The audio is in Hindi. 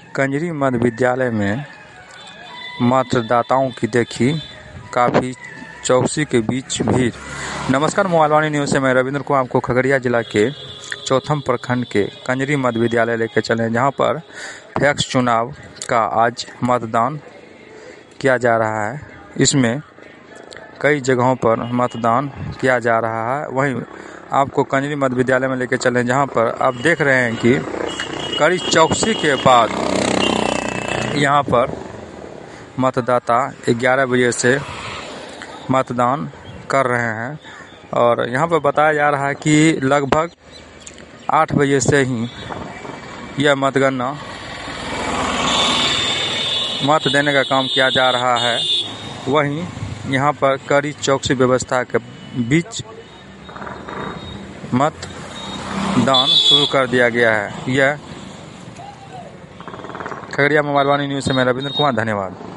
कंजरी मध्य विद्यालय में मतदाताओं की देखी काफ़ी चौकसी के बीच भीड़। नमस्कार, मोबाइल न्यूज़ से मैं रविंद्र को आपको खगड़िया जिला के चौथम प्रखंड के कंजरी मध्य विद्यालय लेकर चले, जहां पर पैक्स चुनाव का आज मतदान किया जा रहा है। इसमें कई जगहों पर मतदान किया जा रहा है। वहीं आपको कंजरी मध्य विद्यालय में लेकर चले, जहां पर आप देख रहे हैं कि कड़ी चौकसी के बाद यहां पर मतदाता 11 बजे से मतदान कर रहे हैं और यहां पर बताया जा रहा है कि लगभग 8 बजे से ही यह मतगणना मत देने का काम किया जा रहा है। वहीं यहां पर कड़ी चौकसी व्यवस्था के बीच मतदान शुरू कर दिया गया है। यह खगड़िया मोबाइल न्यूज़ से मैं रविंद्र कुमार, धन्यवाद।